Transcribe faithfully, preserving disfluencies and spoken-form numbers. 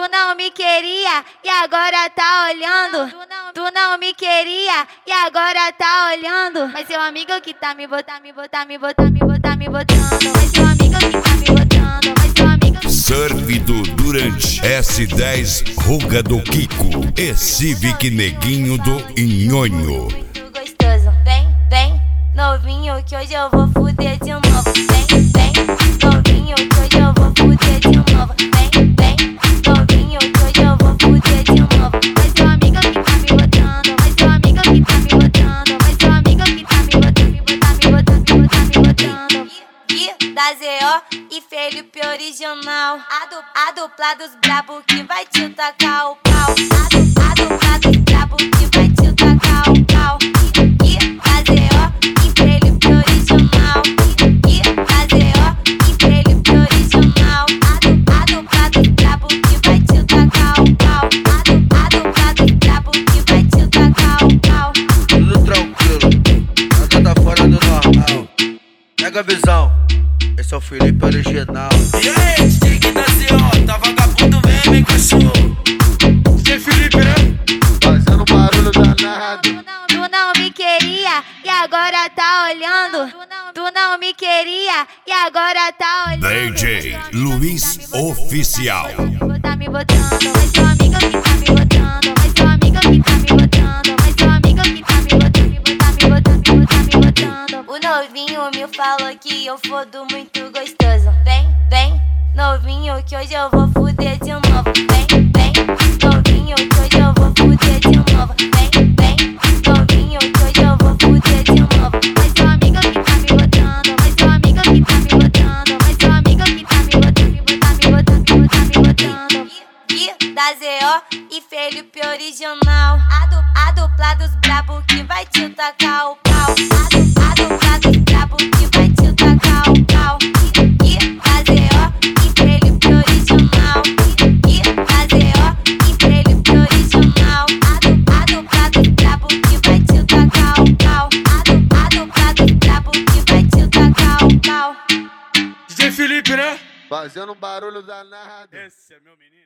Tu não me queria e agora tá olhando. Tu não, tu não me queria e agora tá olhando. Mas seu amigo que tá me botando, me botar, me botar, me botar, me botando. Mas seu amigo que tá me botando, mas seu amigo que... Surf do Durante, S dez Ruga do Kiko e Civic Neguinho do Inhonho. Muito gostoso, vem, vem, novinho que hoje eu vou fuder de novo. Vem, vem, novinho que hoje eu vou fuder de novo. Vem, vem, novinho que hoje eu vou fuder de novo. Mas seu amigo que tá me botando, mas seu amigo que tá me botando, mas seu amigo que tá me botando, me botar, me botar, me botar, me botando. E da Z O e Felipe original, a, du, a dupla dos brabo que vai te tacar o pau. A, du, a dupla dos brabo que vai te tacar o pau. E da Z O e Felipe original, e da Z O e Felipe original, a, du, a dupla dos brabo que vai te tacar o pau. A, du, a dupla dos brabo que vai te tacar o pau. Tudo tranquilo, nada tá fora do normal. Pega a visão, esse é o Felipe original. E aí, D J da Z O, tá vagabundo mesmo, hein, cachorro? D J Felipe, né? Fazendo barulho danado. Tu não, tu não me queria e agora tá olhando. Tu não, tu não me queria e agora tá olhando. D J Luiz Oficial. Me botar, me botando, mas seu amigo que tá me botando, mas seu amigo que tá me botando, mas seu amigo que tá me botando, me botar, me botar, me botar, me botando. O novinho me falou que eu fodo muito gostoso. Vem, vem, novinho que hoje eu vou fuder de novo. Vem, vem, novinho que hoje eu vou fuder de novo. Vem, vem, novinho que hoje eu vou fuder de novo. Mas seu amigo que tá me botando, mas seu amigo que tá me botando, mas seu amigo que tá me botando, me botar, me botar, me botar, me botando. E da Z O e Felipe original, a, du, a dupla dos brabo que vai te tacar o pau. A, du, a dupla dos brabo que vai te tacar o pau. E da Z O e Felipe original, e da Z O e Felipe original, a, du, a dupla dos brabo que vai te tacar o pau. A, du, a dupla dos brabo que vai te tacar o pau. D J Felipe, né? Fazendo barulho danado. Esse é meu menino.